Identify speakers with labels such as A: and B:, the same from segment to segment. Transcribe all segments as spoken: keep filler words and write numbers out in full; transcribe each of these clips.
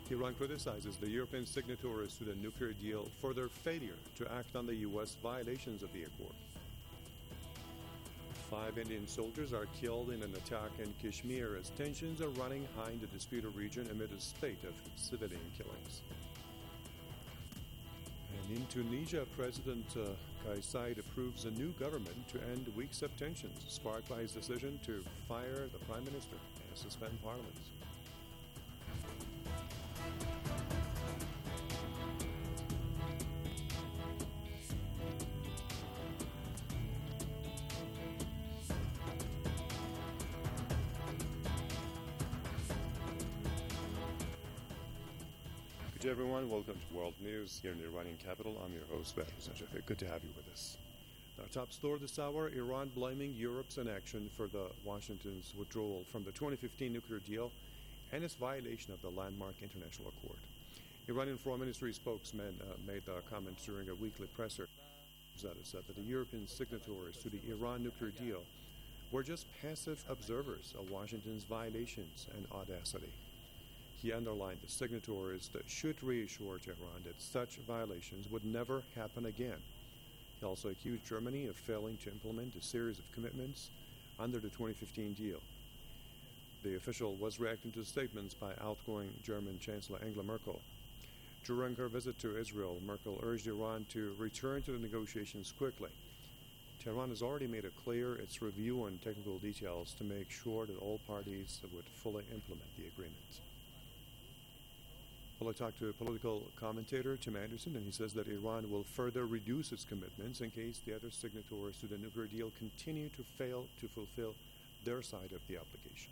A: Iran criticizes the European signatories to the nuclear deal for their failure to act on the U S violations of the accord. Five Indian soldiers are killed in an attack in Kashmir as tensions are running high in the disputed region amid a spate of civilian killings. And in Tunisia, President uh, Kais Saied approves a new government to end weeks of tensions sparked by his decision to fire the Prime Minister and suspend Parliament. Good day, everyone. Welcome to World News here in the Iranian capital. I'm your host, Badr Zanjafi. Good to have you with us. Our top story this hour, Iran blaming Europe's inaction for the Washington's withdrawal from the twenty fifteen nuclear deal and its violation of the landmark international accord. Iranian Foreign Ministry spokesman uh, made the comments during a weekly presser that said that the European signatories to the Iran nuclear deal were just passive observers of Washington's violations and audacity. He underlined the signatories that should reassure Tehran that such violations would never happen again. He also accused Germany of failing to implement a series of commitments under the twenty fifteen deal. The official was reacting to statements by outgoing German Chancellor Angela Merkel. During her visit to Israel, Merkel urged Iran to return to the negotiations quickly. Tehran has already made it clear its review on technical details to make sure that all parties would fully implement the agreement. Well, I talked to a political commentator, Tim Anderson, and he says that Iran will further reduce its commitments in case the other signatories to the nuclear deal continue to fail to fulfill their side of the obligation.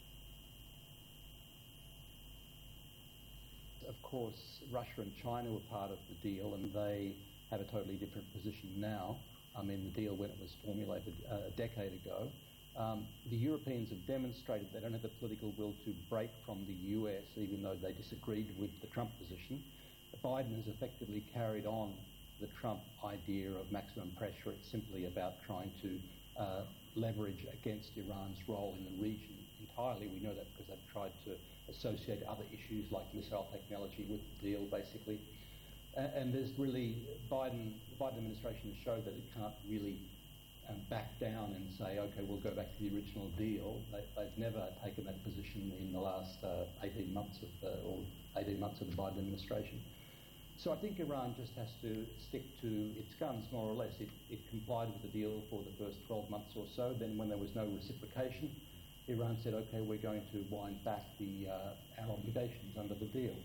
B: Of course, Russia and China were part of the deal, and they have a totally different position now. I mean, the deal when it was formulated uh, a decade ago. Um, the Europeans have demonstrated they don't have the political will to break from the U S, even though they disagreed with the Trump position. Biden has effectively carried on the Trump idea of maximum pressure. It's simply about trying to uh, leverage against Iran's role in the region entirely. We know that because they've tried to associate other issues like missile technology with the deal, basically. And, and there's really, Biden, the Biden administration has showed that it can't really Um, back down and say, okay, we'll go back to the original deal. They, they've never taken that position in the last uh, eighteen months of the, or eighteen months of the Biden administration. So I think Iran just has to stick to its guns, more or less. It, it complied with the deal for the first twelve months or so. Then when there was no reciprocation, Iran said, okay, we're going to wind back the uh, our obligations under the deal.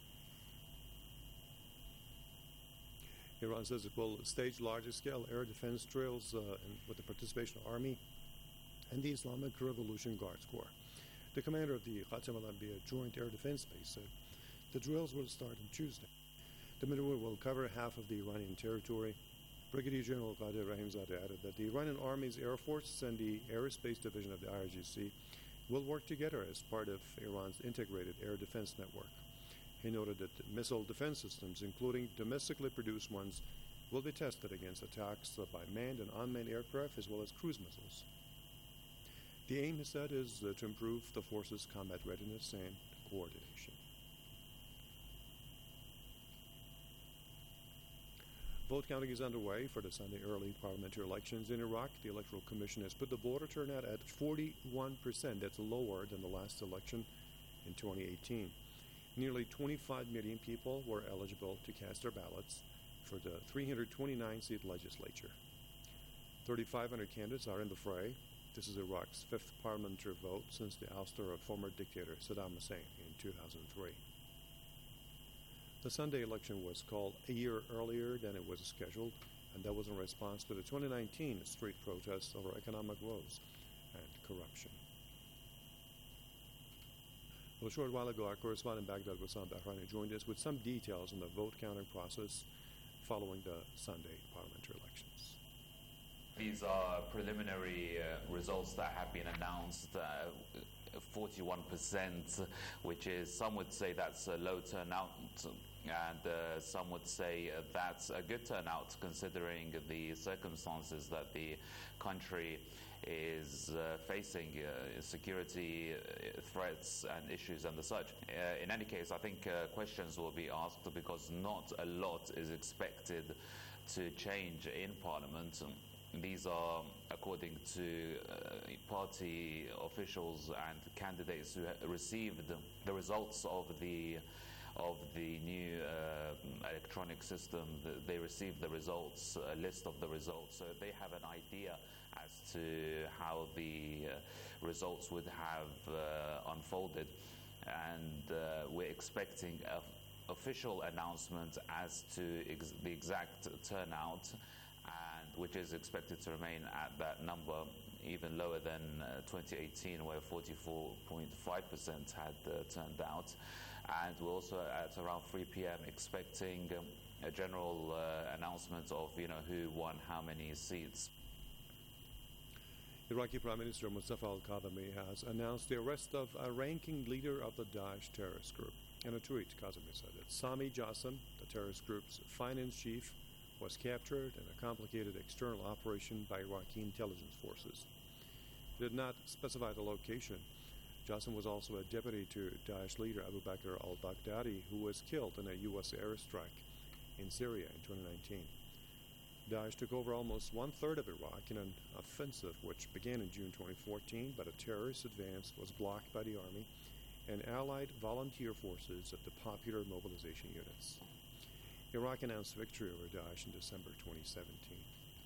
A: Iran says it will stage larger-scale air defense drills uh, in, with the participation of Army and the Islamic Revolution Guards Corps. The commander of the Khatam al-Anbiya Joint Air Defense Base said the drills will start on Tuesday. The maneuver will cover half of the Iranian territory. Brigadier General Qadir Rahimzadeh added that the Iranian Army's Air Force and the Aerospace Division of the I R G C will work together as part of Iran's integrated air defense network. He noted that missile defense systems, including domestically produced ones, will be tested against attacks by manned and unmanned aircraft as well as cruise missiles. The aim, he said, is uh, to improve the force's combat readiness and coordination. Vote counting is underway for the Sunday early parliamentary elections in Iraq. The Electoral Commission has put the voter turnout at forty-one percent. That's lower than the last election in twenty eighteen. Nearly twenty-five million people were eligible to cast their ballots for the three hundred twenty-nine seat legislature. three thousand five hundred candidates are in the fray. This is Iraq's fifth parliamentary vote since the ouster of former dictator Saddam Hussein in two thousand three. The Sunday election was called a year earlier than it was scheduled, and that was in response to the twenty nineteen street protests over economic woes and corruption. Well, a short while ago, our correspondent Baghdad Bassam Bahrani joined us with some details on the vote counting process following the Sunday parliamentary elections.
C: These are preliminary uh, results that have been announced uh, forty-one percent, which is, some would say that's a low turnout, and uh, some would say uh, that's a good turnout considering the circumstances that the country is uh, facing, uh, security uh, threats and issues and the such. Uh, in any case, I think uh, questions will be asked because not a lot is expected to change in Parliament. These are, according to uh, party officials and candidates who ha- received the results of the of the new uh, electronic system. They received the results, a list of the results, so they have an idea as to how the uh, results would have uh, unfolded. And uh, we're expecting an official announcement as to ex- the exact turnout, and which is expected to remain at that number, even lower than uh, twenty eighteen, where forty-four point five percent had uh, turned out. And we're also at around three p.m. expecting um, a general uh, announcement of, you know, who won how many seats.
A: Iraqi Prime Minister Mustafa al-Kadhimi has announced the arrest of a ranking leader of the Daesh terrorist group. In a tweet, Kadhimi said that Sami Jassim, the terrorist group's finance chief, was captured in a complicated external operation by Iraqi intelligence forces. He did not specify the location. Jassim was also a deputy to Daesh leader Abu Bakr al-Baghdadi, who was killed in a U S airstrike in Syria in twenty nineteen. Daesh took over almost one-third of Iraq in an offensive which began in June twenty fourteen, but a terrorist advance was blocked by the army and allied volunteer forces of the Popular Mobilization Units. Iraq announced victory over Daesh in December twenty seventeen.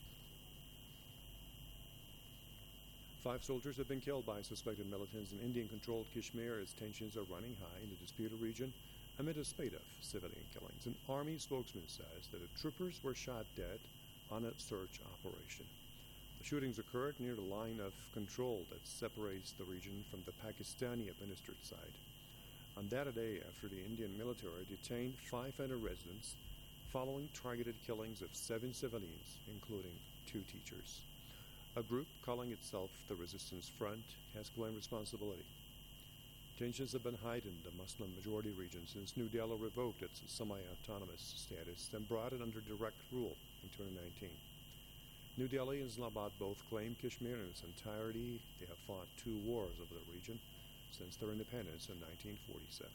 A: Five soldiers have been killed by suspected militants in Indian-controlled Kashmir as tensions are running high in the disputed region amid a spate of civilian killings. An army spokesman says that the troopers were shot dead on a search operation. The shootings occurred near the line of control that separates the region from the Pakistani-administered side. On that day after the Indian military detained five hundred residents following targeted killings of seven civilians, including two teachers. A group calling itself the Resistance Front has claimed responsibility. Tensions have been heightened in the Muslim-majority region since New Delhi revoked its semi-autonomous status and brought it under direct rule in twenty nineteen. New Delhi and Islamabad both claim Kashmir in its entirety. They have fought two wars over the region since their independence in nineteen forty-seven.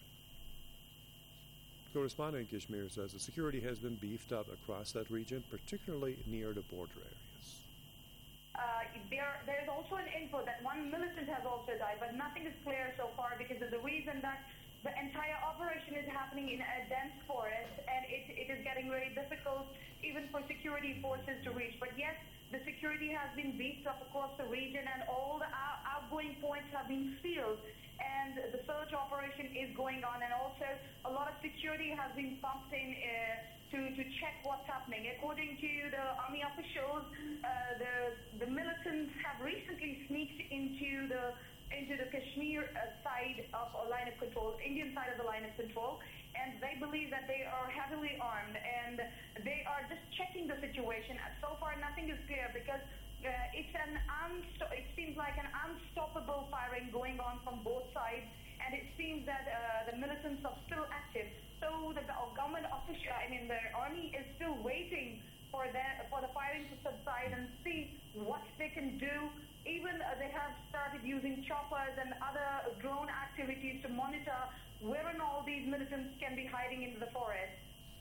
A: Correspondent in Kashmir says the security has been beefed up across that region, particularly near the border areas.
D: Uh, there, there is also an info that one militant has also died, but nothing is clear so far because of the reason that the entire operation is happening in a dense forest, and it, it is getting very difficult even for security forces to reach. But yes, the security has been beefed up across the region, and all the out- outgoing points have been sealed, and the search operation is going on, and also a lot of security has been pumped in uh, to, to check what's happening. According to the army officials, uh, the, the militants have recently sneaked into the into the Kashmir uh, side of a line of control, Indian side of the line of control, and they believe that they are heavily armed, and they are just checking the situation. So far, nothing is clear because uh, it's an unsto- it seems like an unstoppable firing going on from both sides, and it seems that uh, the militants are still active. So the government official, I mean, the army is still waiting for the for the firing to subside and see what they can do. Even uh, they have started using choppers and other drone activities to monitor where and all these militants can be hiding into the forest.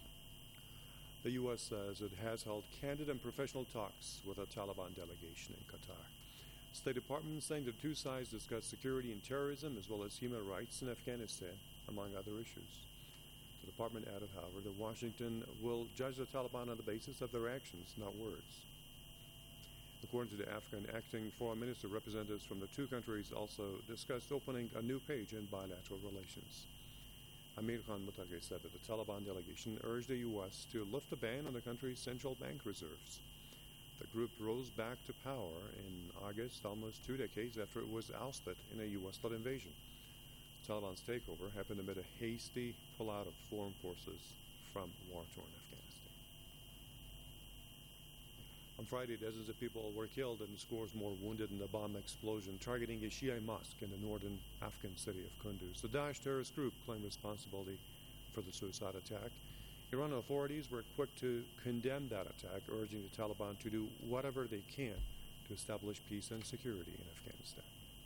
A: The U S says it has held candid and professional talks with a Taliban delegation in Qatar. State Department saying the two sides discussed security and terrorism as well as human rights in Afghanistan, among other issues. The department added, however, that Washington will judge the Taliban on the basis of their actions, not words. According to the Afghan acting foreign minister, representatives from the two countries also discussed opening a new page in bilateral relations. Amir Khan Muttaqi said that the Taliban delegation urged the U S to lift a ban on the country's central bank reserves. The group rose back to power in August, almost two decades after it was ousted in a U S-led invasion. The Taliban's takeover happened amid a hasty pullout of foreign forces from war-torn Afghanistan. On Friday, dozens of people were killed and scores more wounded in a bomb explosion targeting a Shia mosque in the northern Afghan city of Kunduz. The Daesh terrorist group claimed responsibility for the suicide attack. Iran authorities were quick to condemn that attack, urging the Taliban to do whatever they can to establish peace and security in Afghanistan.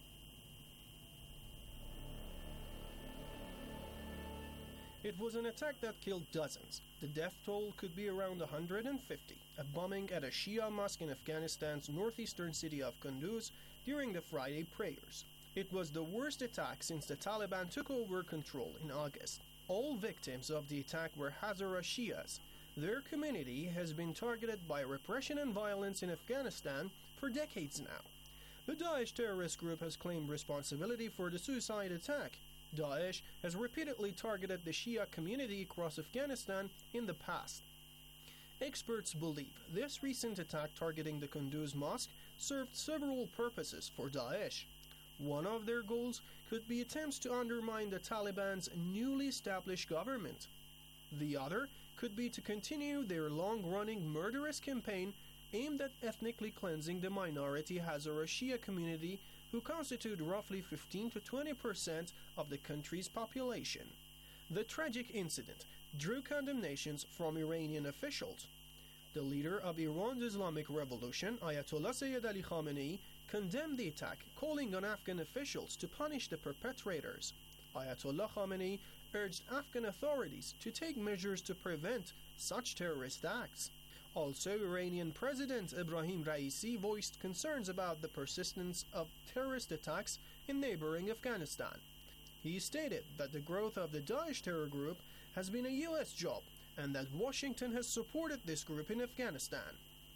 E: It was an attack that killed dozens. The death toll could be around one hundred fifty. A bombing at a Shia mosque in Afghanistan's northeastern city of Kunduz during the Friday prayers. It was the worst attack since the Taliban took over control in August. All victims of the attack were Hazara Shias. Their community has been targeted by repression and violence in Afghanistan for decades now. The Daesh terrorist group has claimed responsibility for the suicide attack. Daesh has repeatedly targeted the Shia community across Afghanistan in the past. Experts believe this recent attack targeting the Kunduz mosque served several purposes for Daesh. One of their goals could be attempts to undermine the Taliban's newly established government. The other could be to continue their long-running murderous campaign aimed at ethnically cleansing the minority Hazara Shia community, who constitute roughly fifteen to twenty percent of the country's population. The tragic incident drew condemnations from Iranian officials. The leader of Iran's Islamic Revolution, Ayatollah Sayyid Ali Khamenei, condemned the attack, calling on Afghan officials to punish the perpetrators. Ayatollah Khamenei urged Afghan authorities to take measures to prevent such terrorist acts. Also, Iranian President Ebrahim Raisi voiced concerns about the persistence of terrorist attacks in neighboring Afghanistan. He stated that the growth of the Daesh terror group has been a U S job and that Washington has supported this group in Afghanistan.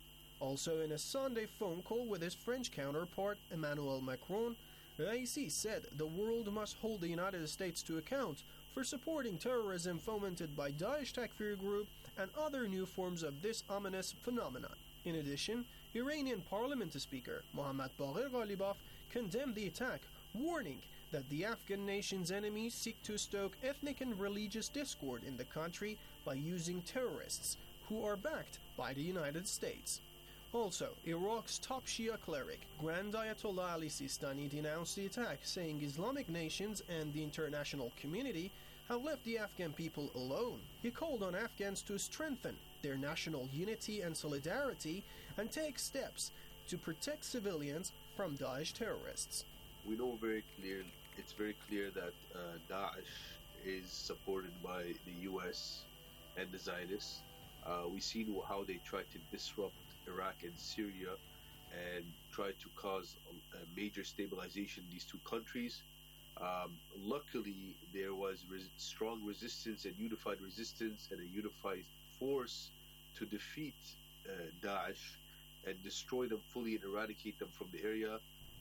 E: Also, in a Sunday phone call with his French counterpart Emmanuel Macron, Raisi said the world must hold the United States to account for supporting terrorism fomented by Daesh Takfir group and other new forms of this ominous phenomenon. In addition, Iranian Parliament Speaker Mohammad Bagher Ghalibaf condemned the attack, warning that the Afghan nation's enemies seek to stoke ethnic and religious discord in the country by using terrorists who are backed by the United States. Also, Iraq's top Shia cleric, Grand Ayatollah Ali Sistani, denounced the attack, saying Islamic nations and the international community have left the Afghan people alone. He called on Afghans to strengthen their national unity and solidarity and take steps to protect civilians from Daesh terrorists.
F: We know very clear, it's very clear that uh, Daesh is supported by the U S and the Zionists. Uh, we've seen how they tried to disrupt Iraq and Syria and tried to cause a, a major stabilization in these two countries. Um, luckily, there was res- strong resistance and unified resistance and a unified force to defeat uh, Daesh and destroy them fully and eradicate them from the area.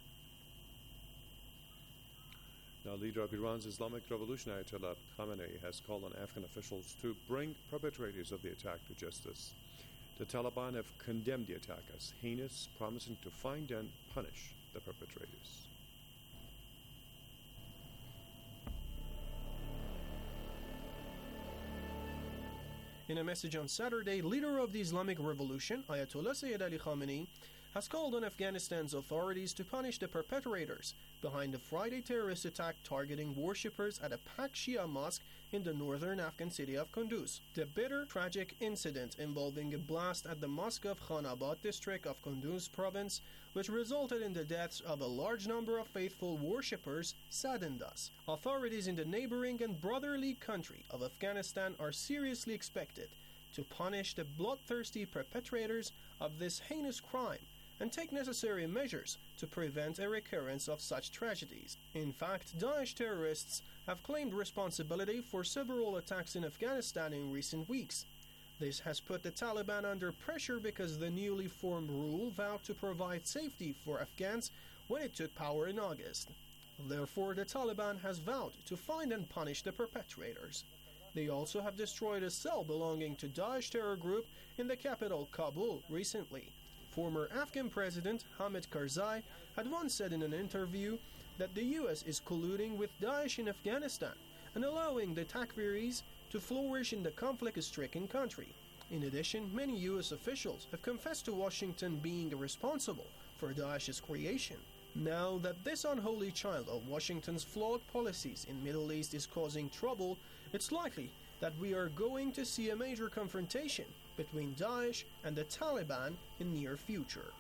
A: Now, leader of Iran's Islamic Revolution, Ayatollah Khamenei, has called on Afghan officials to bring perpetrators of the attack to justice. The Taliban have condemned the attack as heinous, promising to find and punish the perpetrators.
E: In a message on Saturday, leader of the Islamic Revolution, Ayatollah Sayyid Ali Khamenei, has called on Afghanistan's authorities to punish the perpetrators behind the Friday terrorist attack targeting worshippers at a packed Shia mosque in the northern Afghan city of Kunduz. The bitter, tragic incident involving a blast at the mosque of Khanabad district of Kunduz province, which resulted in the deaths of a large number of faithful worshippers, saddened us. Authorities in the neighboring and brotherly country of Afghanistan are seriously expected to punish the bloodthirsty perpetrators of this heinous crime and take necessary measures to prevent a recurrence of such tragedies. In fact, Daesh terrorists have claimed responsibility for several attacks in Afghanistan in recent weeks. This has put the Taliban under pressure because the newly formed rule vowed to provide safety for Afghans when it took power in August. Therefore, the Taliban has vowed to find and punish the perpetrators. They also have destroyed a cell belonging to Daesh terror group in the capital, Kabul, recently. Former Afghan President Hamid Karzai had once said in an interview that the U S is colluding with Daesh in Afghanistan and allowing the Takfiris to flourish in the conflict-stricken country. In addition, many U S officials have confessed to Washington being responsible for Daesh's creation. Now that this unholy child of Washington's flawed policies in Middle East is causing trouble, it's likely that we are going to see a major confrontation between Daesh and the Taliban in near future.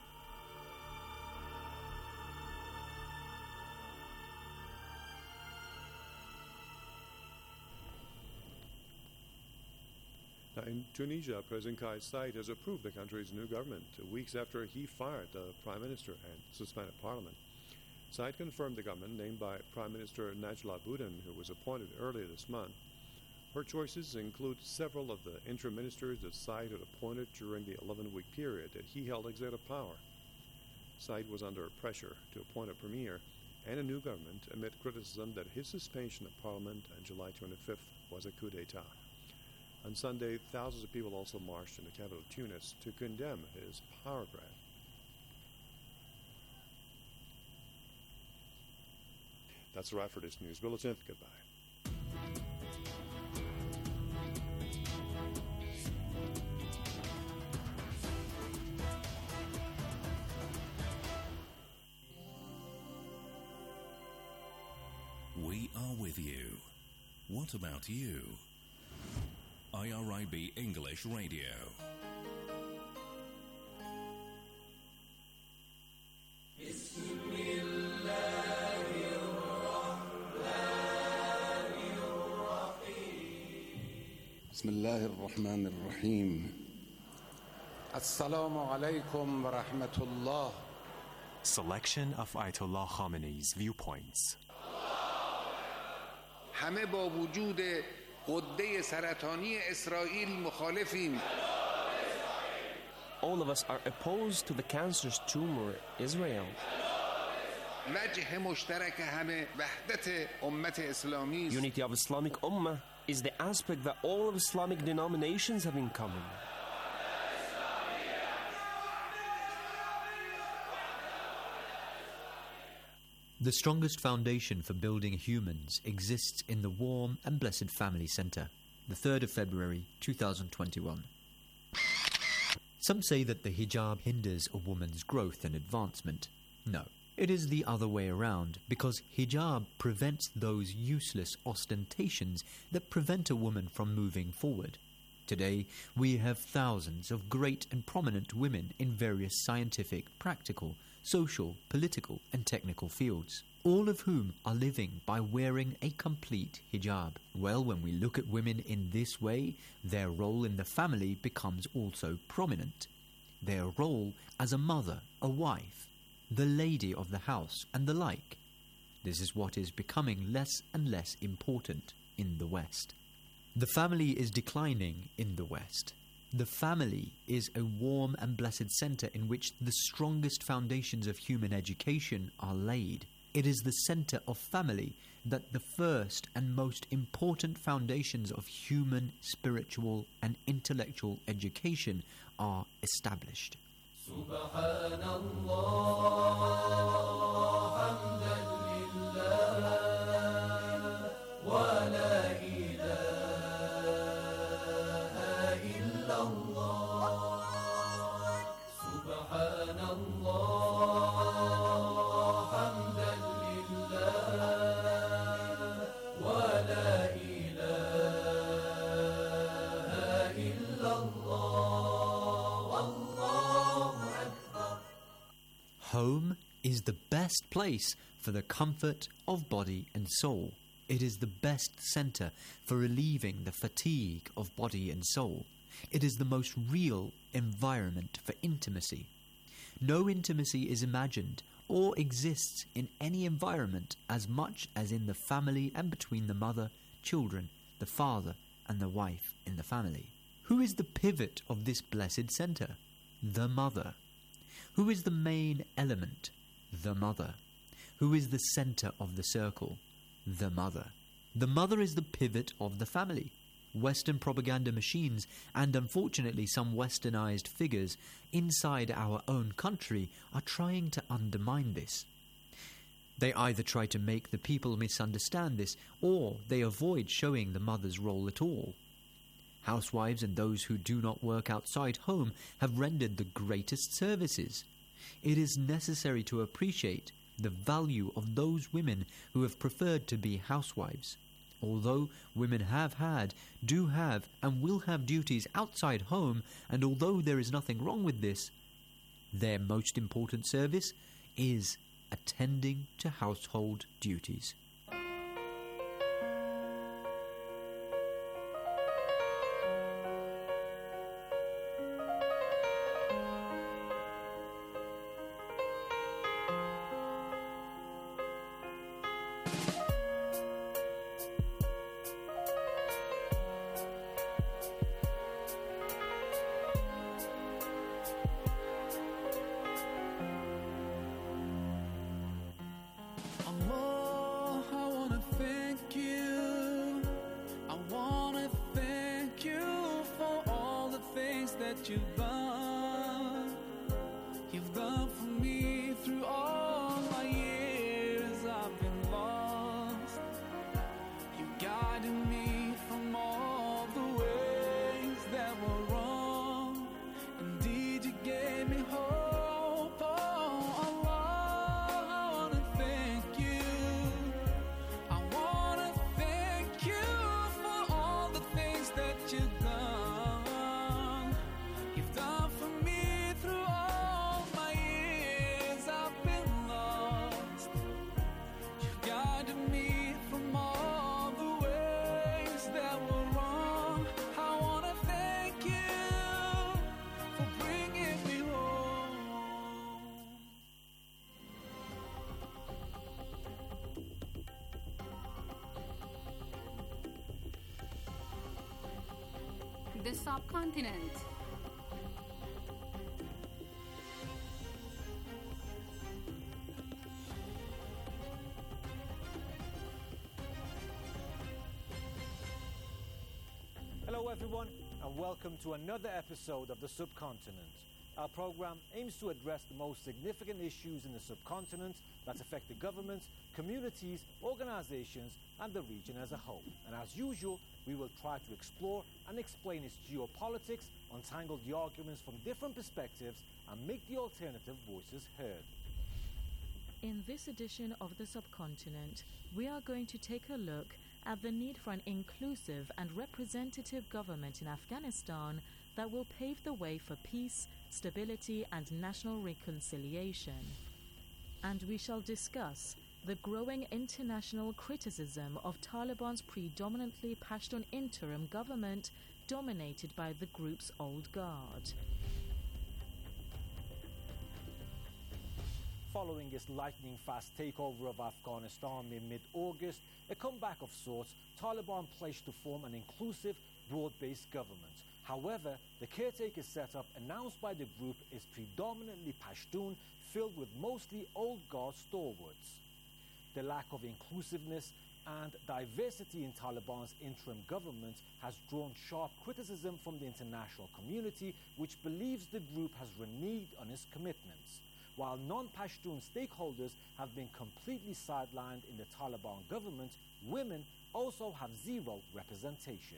A: Now, in Tunisia, President Kais Saied has approved the country's new government weeks after he fired the Prime Minister and suspended Parliament. Saied confirmed the government named by Prime Minister Najla Bouden, who was appointed earlier this month. Her choices include several of the interim ministers that Saied had appointed during the eleven-week period that he held executive power. Saied was under pressure to appoint a premier and a new government amid criticism that his suspension of Parliament on July twenty-fifth was a coup d'etat. On Sunday, thousands of people also marched in the capital Tunis to condemn his power grab. That's a wrap for this news bulletin. Goodbye.
G: We are with you. What about you? I R I B English Radio.
H: بسم الله الرحمن الرحيم السلام عليكم ورحمة الله.
I: Selection of Ayatollah Khamenei's viewpoints.
H: همه با وجود غده سرطانی اسرائیل مخالفیم.
J: All of us are opposed to the cancerous tumor Israel.
H: وجه مشترک همه وحدت امت اسلامی است.
J: Unity of Islamic Ummah is the aspect that all of Islamic denominations have in common.
K: The strongest foundation for building humans exists in the warm and blessed family centre, the third of February two thousand twenty-one. Some say that the hijab hinders a woman's growth and advancement. No, it is the other way around, because hijab prevents those useless ostentations that prevent a woman from moving forward. Today, we have thousands of great and prominent women in various scientific, practical, social, political and technical fields, all of whom are living by wearing a complete hijab. Well, when we look at women in this way, their role in the family becomes also prominent. Their role as a mother, a wife, the lady of the house and the like. This is what is becoming less and less important in the West. The family is declining in the West. The family is a warm and blessed centre in which the strongest foundations of human education are laid. It is the centre of family that the first and most important foundations of human, spiritual and intellectual education are established. Home is the best place for the comfort of body and soul. It is the best centre for relieving the fatigue of body and soul. It is the most real environment for intimacy. No intimacy is imagined or exists in any environment as much as in the family and between the mother, children, the father and the wife in the family. Who is the pivot of this blessed centre? The mother. Who is the main element? The mother. Who is the centre of the circle? The mother. The mother is the pivot of the family. Western propaganda machines and unfortunately some westernized figures inside our own country are trying to undermine this. They either try to make the people misunderstand this or they avoid showing the mother's role at all. Housewives and those who do not work outside home have rendered the greatest services. It is necessary to appreciate the value of those women who have preferred to be housewives. Although women have had, do have, and will have duties outside home, and although there is nothing wrong with this, their most important service is attending to household duties.
L: You've done, you've done for me through all my years. I've been lost. You guided me from all the ways that were wrong. Indeed, you gave me hope. Oh, Allah, I wanna thank you. I wanna thank you for all the things that you've done.
M: The subcontinent.
N: Hello everyone, and welcome to another episode of The Subcontinent. Our program aims to address the most significant issues in the subcontinent that affect the government, communities, organizations, and the region as a whole. And as usual, we will try to explore and explain its geopolitics, untangle the arguments from different perspectives, and make the alternative voices heard.
O: In this edition of The Subcontinent, we are going to take a look at the need for an inclusive and representative government in Afghanistan that will pave the way for peace, stability, and national reconciliation. And we shall discuss the growing international criticism of Taliban's predominantly Pashtun interim government dominated by the group's old guard.
N: Following its lightning-fast takeover of Afghanistan in mid-August, a comeback of sorts, Taliban pledged to form an inclusive, broad-based government. However, the caretaker setup announced by the group is predominantly Pashtun, filled with mostly old guard stalwarts. The lack of inclusiveness and diversity in Taliban's interim government has drawn sharp criticism from the international community, which believes the group has reneged on its commitments. While non-Pashtun stakeholders have been completely sidelined in the Taliban government, women also have zero representation.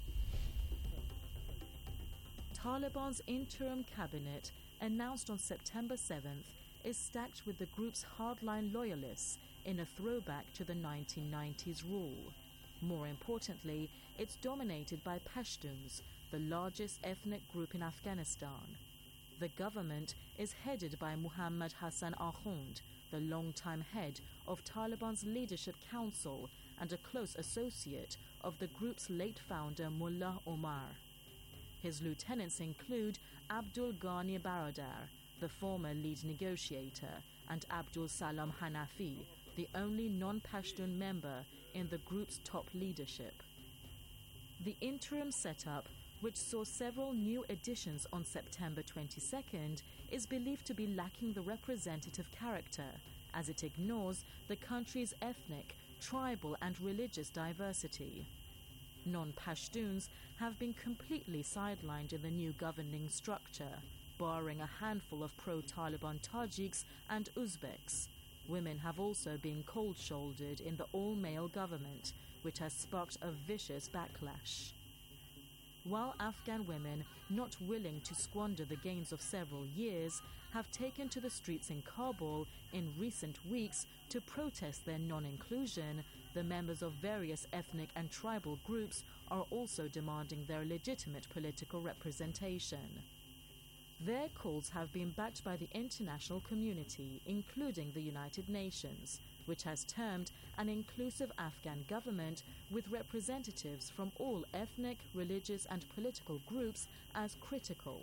O: Taliban's interim cabinet, announced on September seventh, is stacked with the group's hardline loyalists in a throwback to the nineteen nineties rule. More importantly, it's dominated by Pashtuns, the largest ethnic group in Afghanistan. The government is headed by Muhammad Hassan Akhund, the longtime head of Taliban's Leadership Council and a close associate of the group's late founder Mullah Omar. His lieutenants include Abdul Ghani Baradar, the former lead negotiator, and Abdul Salam Hanafi, the only non-Pashtun member in the group's top leadership. The interim setup, which saw several new additions on September twenty-second, is believed to be lacking the representative character, as it ignores the country's ethnic, tribal, and religious diversity. Non-Pashtuns have been completely sidelined in the new governing structure, barring a handful of pro-Taliban Tajiks and Uzbeks. Women have also been cold-shouldered in the all-male government, which has sparked a vicious backlash. while Afghan women, not willing to squander the gains of several years, have taken to the streets in Kabul in recent weeks to protest their non-inclusion, the members of various ethnic and tribal groups are also demanding their legitimate political representation. Their calls have been backed by the international community, including the United Nations, which has termed an inclusive Afghan government with representatives from all ethnic, religious and political groups as critical.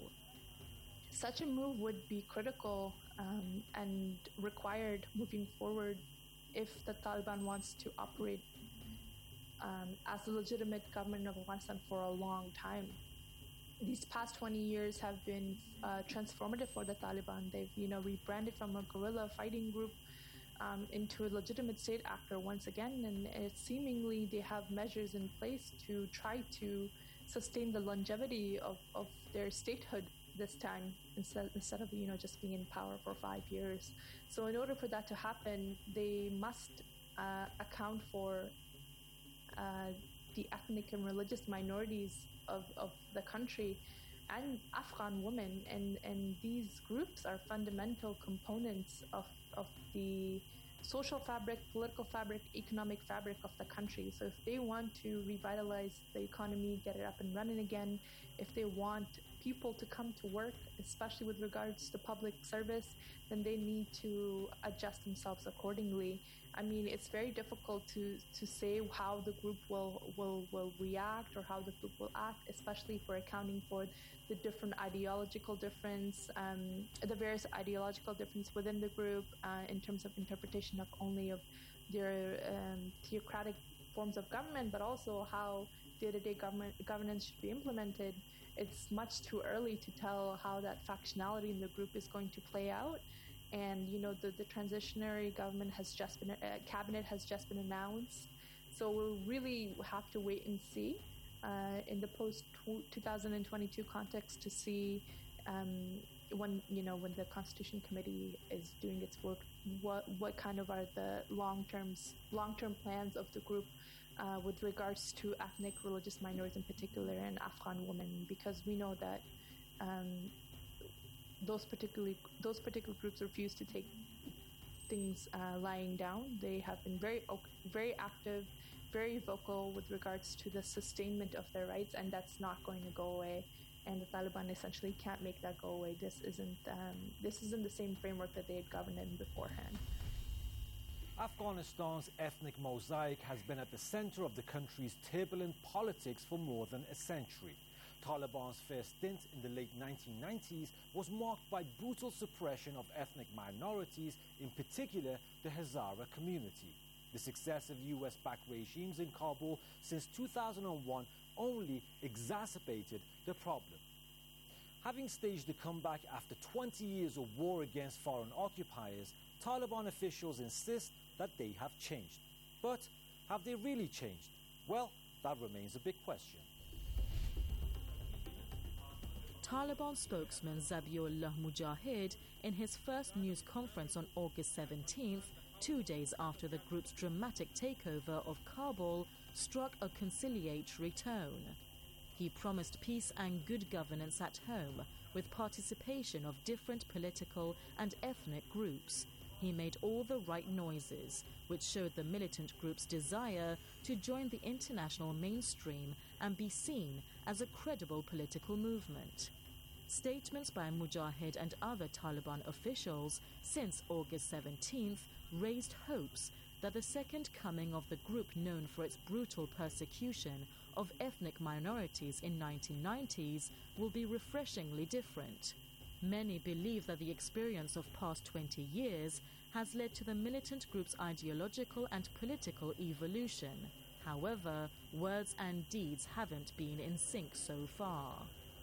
M: Such a move would be critical um, and required moving forward if the Taliban wants to operate um, as a legitimate government of Afghanistan for a long time. These past twenty years have been uh, transformative for the Taliban. They've, you know, rebranded from a guerrilla fighting group um, into a legitimate state actor once again, and it seemingly they have measures in place to try to sustain the longevity of, of their statehood this time, instead, instead of, you know, just being in power for five years. So in order for that to happen, they must uh, account for uh, the ethnic and religious minorities of, of the country and Afghan women, and, and these groups are fundamental components of, of the social fabric, political fabric, economic fabric of the country. So if they want to revitalize the economy, get it up and running again, if they want people to come to work, especially with regards to public service, then they need to adjust themselves accordingly. I mean, it's very difficult to, to say how the group will, will, will react or how the group will act, especially for accounting for the different ideological difference, um, the various ideological difference within the group uh, in terms of interpretation of only of their um, theocratic forms of government, but also how day-to-day government governance should be implemented. It's much too early to tell how that factionality in the group is going to play out. And, you know, the, the transitionary government has just been, uh, cabinet has just been announced. So we'll really have to wait and see uh, in the post two thousand twenty-two context to see um, when, you know, when the Constitution Committee is doing its work, what, what kind of are the long-terms, long-term plans of the group uh, with regards to ethnic, religious minorities in particular, and Afghan women, because we know that um, those particularly those particular groups refuse to take things uh, lying down. They have been very very active, very vocal with regards to the sustainment of their rights, and that's not going to go away. And the Taliban essentially can't make that go away. This isn't um, this isn't the same framework that they had governed in beforehand.
N: Afghanistan's ethnic mosaic has been at the center of the country's turbulent politics for more than a century. Taliban's first stint in the late nineteen nineties was marked by brutal suppression of ethnic minorities, in particular the Hazara community. The successive U S-backed regimes in Kabul since two thousand one only exacerbated the problem. Having staged a comeback after twenty years of war against foreign occupiers, Taliban officials insist that they have changed. But have they really changed? Well, that remains a big question.
O: Taliban spokesman Zabiullah Mujahid, in his first news conference on August seventeenth, two days after the group's dramatic takeover of Kabul, struck a conciliatory tone. He promised peace and good governance at home, with participation of different political and ethnic groups. He made all the right noises, which showed the militant group's desire to join the international mainstream and be seen as a credible political movement. Statements by Mujahid and other Taliban officials since August seventeenth raised hopes that the second coming of the group known for its brutal persecution of ethnic minorities in nineteen nineties will be refreshingly different. Many believe that the experience of past twenty years has led to the militant group's ideological and political evolution. However, words and deeds haven't been in sync so far.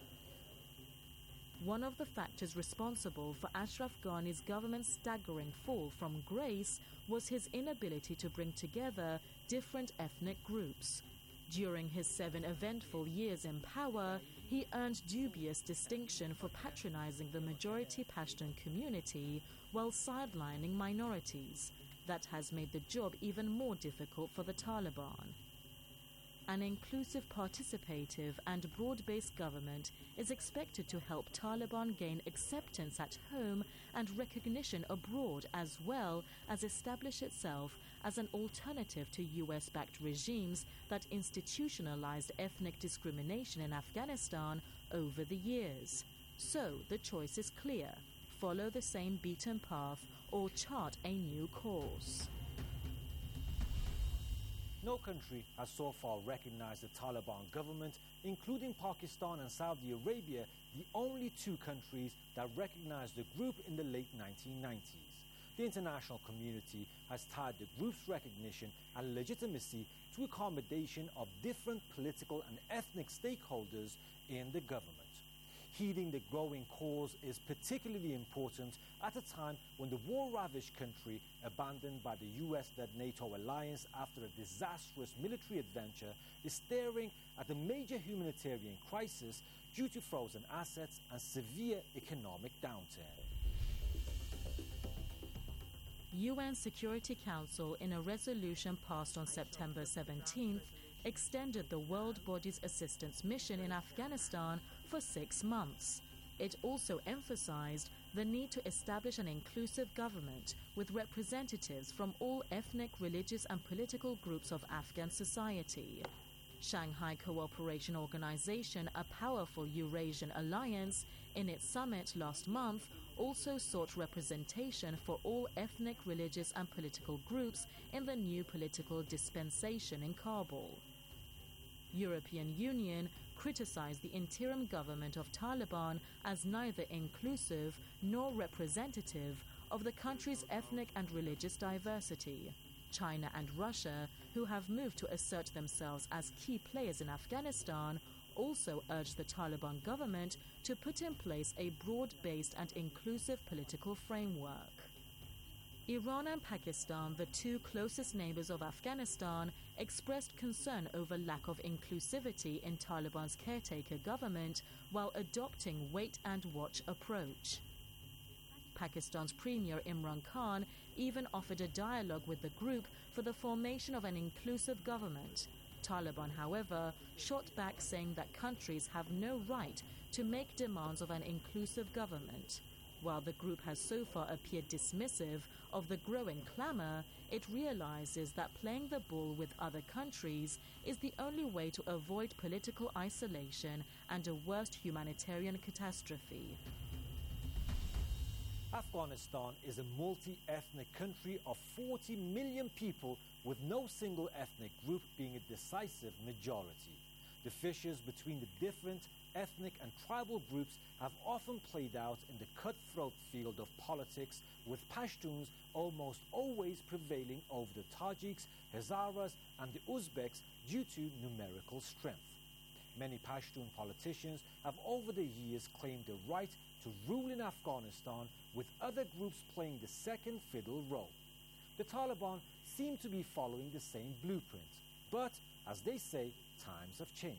O: One of the factors responsible for Ashraf Ghani's government's staggering fall from grace was his inability to bring together different ethnic groups. During his seven eventful years in power, he earned dubious distinction for patronizing the majority Pashtun community while sidelining minorities. That has made the job even more difficult for the Taliban. an inclusive, participative and broad-based government is expected to help Taliban gain acceptance at home and recognition abroad, as well as establish itself as an alternative to U S-backed regimes that institutionalized ethnic discrimination in Afghanistan over the years. So the choice is clear: follow the same beaten path or chart a new course.
N: No country has so far recognized the Taliban government, including Pakistan and Saudi Arabia, the only two countries that recognized the group in the late nineteen nineties. The international community has tied the group's recognition and legitimacy to accommodation of different political and ethnic stakeholders in the government. Heeding the growing cause is particularly important at a time when the war-ravaged country, abandoned by the U S-led NATO alliance after a disastrous military adventure, is staring at a major humanitarian crisis due to frozen assets and severe economic downturn.
O: U N Security Council, in a resolution passed on September seventeenth, extended the world body's assistance mission in Afghanistan for six months. It also emphasized the need to establish an inclusive government with representatives from all ethnic, religious and political groups of Afghan society. Shanghai Cooperation Organization, a powerful Eurasian alliance, in its summit last month also sought representation for all ethnic, religious and political groups in the new political dispensation in Kabul. European Union criticized the interim government of Taliban as neither inclusive nor representative of the country's ethnic and religious diversity. China and Russia, who have moved to assert themselves as key players in Afghanistan, also urged the Taliban government to put in place a broad-based and inclusive political framework. Iran and Pakistan, the two closest neighbors of Afghanistan, expressed concern over lack of inclusivity in Taliban's caretaker government while adopting wait-and-watch approach. Pakistan's Premier Imran Khan even offered a dialogue with the group for the formation of an inclusive government. Taliban, however, shot back, saying that countries have no right to make demands of an inclusive government. While the group has so far appeared dismissive of the growing clamor, it realizes that playing the ball with other countries is the only way to avoid political isolation and a worst humanitarian catastrophe.
N: Afghanistan is a multi-ethnic country of forty million people, with no single ethnic group being a decisive majority. The fissures between the different ethnic and tribal groups have often played out in the cutthroat field of politics, with Pashtuns almost always prevailing over the Tajiks, Hazaras and the Uzbeks due to numerical strength. Many Pashtun politicians have over the years claimed the right to rule in Afghanistan, with other groups playing the second fiddle role. The Taliban seem to be following the same blueprint, but, as they say, times have changed.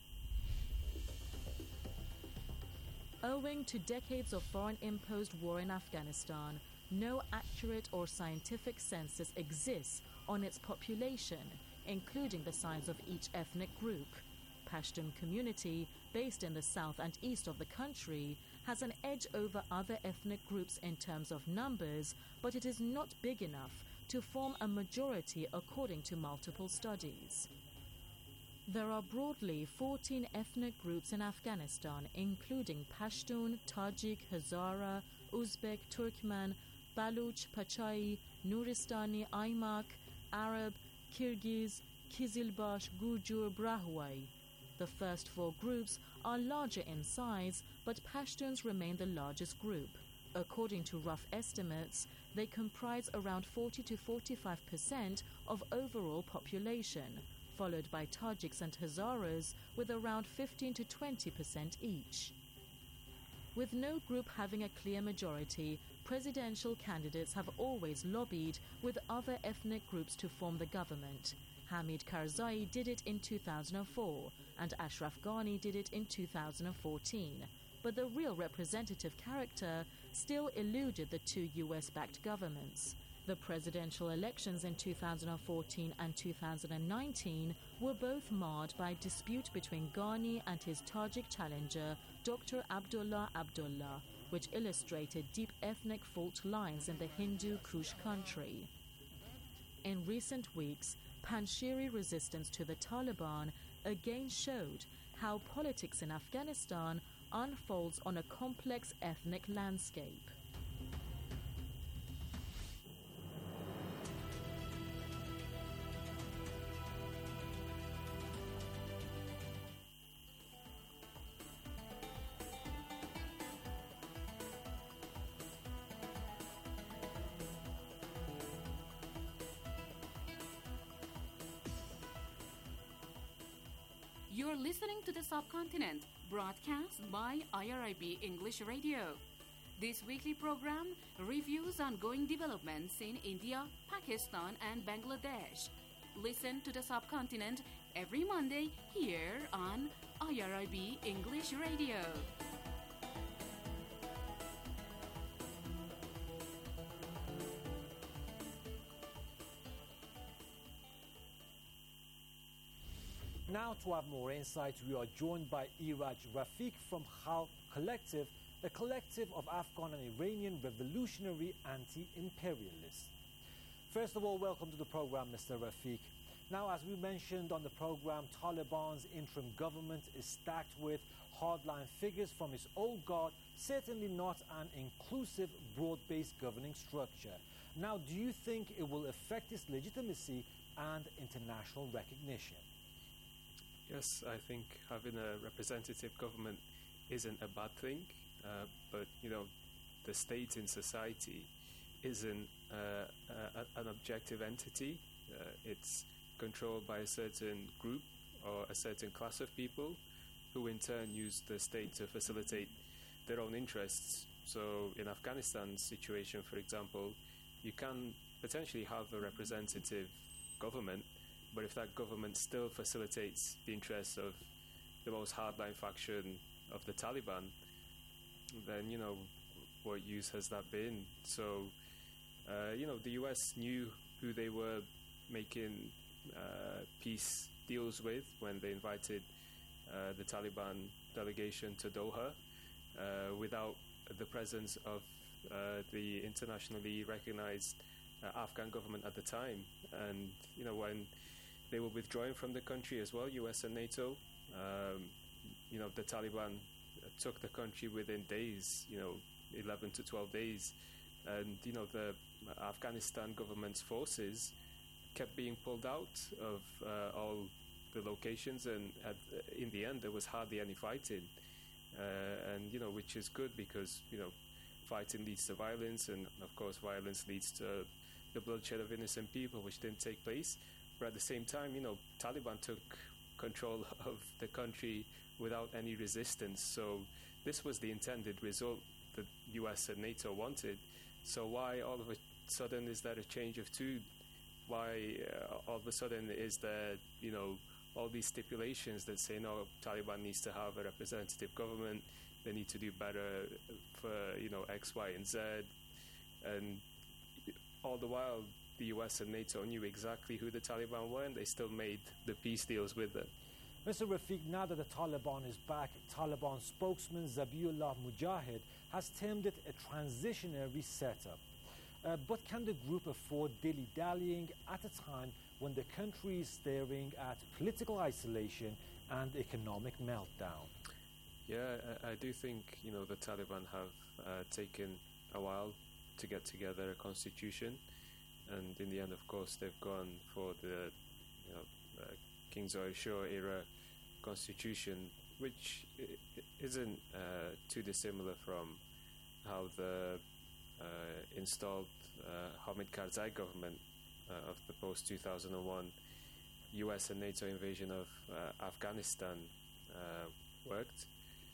O: Owing to decades of foreign-imposed war in Afghanistan, no accurate or scientific census exists on its population, including the size of each ethnic group. Pashtun community, based in the south and east of the country, has an edge over other ethnic groups in terms of numbers, but it is not big enough to form a majority according to multiple studies. There are broadly fourteen ethnic groups in Afghanistan, including Pashtun, Tajik, Hazara, Uzbek, Turkmen, Baluch, Pachai, Nuristani, Aimak, Arab, Kyrgyz, Kizilbash, Gujur, Brahwai. The first four groups are larger in size, but Pashtuns remain the largest group. According to rough estimates, they comprise around forty to forty-five percent of overall population, followed by Tajiks and Hazaras with around fifteen to twenty percent each. With no group having a clear majority, presidential candidates have always lobbied with other ethnic groups to form the government. Hamid Karzai did it in two thousand four, and Ashraf Ghani did it in two thousand fourteen. But the real representative character still eluded the two U S-backed governments. The presidential elections in two thousand fourteen and two thousand nineteen were both marred by dispute between Ghani and his Tajik challenger, Doctor Abdullah Abdullah, which illustrated deep ethnic fault lines in the Hindu Kush country. In recent weeks, Panjshiri resistance to the Taliban again showed how politics in Afghanistan unfolds on a complex ethnic landscape.
P: You're listening to The Subcontinent, broadcast by I R I B English Radio. This weekly program reviews ongoing developments in India, Pakistan, and Bangladesh. Listen to The Subcontinent every Monday here on I R I B English Radio.
N: Now, to have more insight, we are joined by Iraj Rafiq from Khalq Collective, a collective of Afghan and Iranian revolutionary anti-imperialists. First of all, welcome to the program, Mister Rafiq. Now, as we mentioned on the program, Taliban's interim government is stacked with hardline figures from its old guard, certainly not an inclusive, broad-based governing structure. Now, do you think it will affect its legitimacy and international recognition?
Q: Yes, I think having a representative government isn't a bad thing, uh, but, you know, the state in society isn't uh, a, an objective entity. Uh, it's controlled by a certain group or a certain class of people who in turn use the state to facilitate their own interests. So in Afghanistan's situation, for example, you can potentially have a representative government, but if that government still facilitates the interests of the most hardline faction of the Taliban, then, you know, what use has that been? So, uh, you know, the U S knew who they were making uh, peace deals with when they invited uh, the Taliban delegation to Doha uh, without the presence of uh, the internationally recognized uh, Afghan government at the time. And, you know, when they were withdrawing from the country as well, U S and NATO. Um, you know, the Taliban took the country within days, you know, eleven to twelve days. And, you know, the Afghanistan government's forces kept being pulled out of uh, all the locations. And at, in the end, there was hardly any fighting. Uh, and, you know, which is good because, you know, fighting leads to violence. And, of course, violence leads to the bloodshed of innocent people, which didn't take place. But at the same time, you know, Taliban took control of the country without any resistance. So this was the intended result that U S and NATO wanted. So why all of a sudden is there a change of tune? Why uh, all of a sudden is there, you know, all these stipulations that say, no, Taliban needs to have a representative government, they need to do better for, you know, X, Y, and Z. And all the while, the U S and NATO knew exactly who the Taliban were, and they still made the peace deals with them.
N: Mister Rafiq, now that the Taliban is back, Taliban spokesman Zabiullah Mujahid has termed it a transitionary setup. Uh, but can the group afford dilly-dallying at a time when the country is staring at political isolation and economic meltdown?
Q: Yeah, I, I do think, you know, the Taliban have uh, taken a while to get together a constitution. And in the end, of course, they've gone for the, you know, uh, King Zahir Shah era constitution, which isn't uh, too dissimilar from how the uh, installed uh, Hamid Karzai government uh, of the post two thousand one U S and NATO invasion of uh, Afghanistan uh, worked.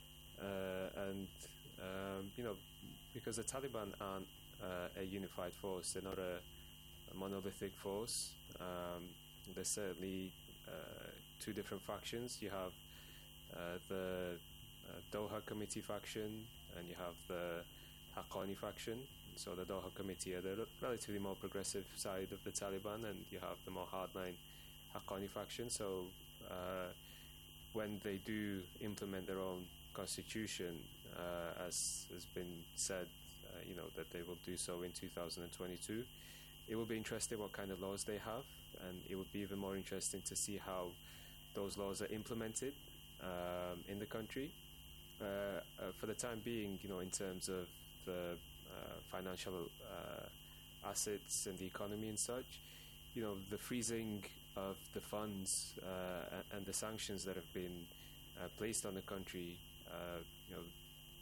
Q: Uh, and, um, you know, because the Taliban aren't uh, a unified force, they're not a A monolithic force. Um, there's certainly uh, two different factions. You have uh, the uh, Doha Committee faction, and you have the Haqqani faction. So the Doha Committee are the relatively more progressive side of the Taliban, and you have the more hardline Haqqani faction. So uh, when they do implement their own constitution, uh, as has been said, uh, you know, that they will do so in two thousand twenty-two, it will be interesting what kind of laws they have, and it would be even more interesting to see how those laws are implemented um, in the country. Uh, uh, for the time being, you know, in terms of the uh, financial uh, assets and the economy and such, you know, the freezing of the funds uh, and the sanctions that have been uh, placed on the country, uh, you know,